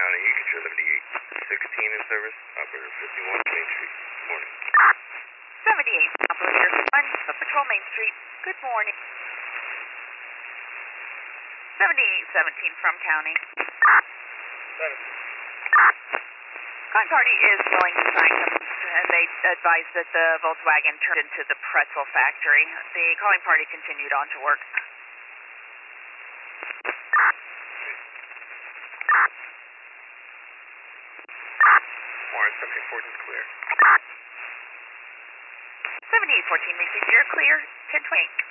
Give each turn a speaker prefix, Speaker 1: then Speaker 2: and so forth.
Speaker 1: County, you get your 7816 in service, operator 51 Main Street. Good morning.
Speaker 2: 78, operator 1, Patrol Main Street. Good morning. 7817 from County. Calling party is willing to sign them, and they advise that the Volkswagen turned into the pretzel factory. The calling party continued on to work.
Speaker 1: Warren, 7814 is clear.
Speaker 2: 7814 received, you're clear. 1028.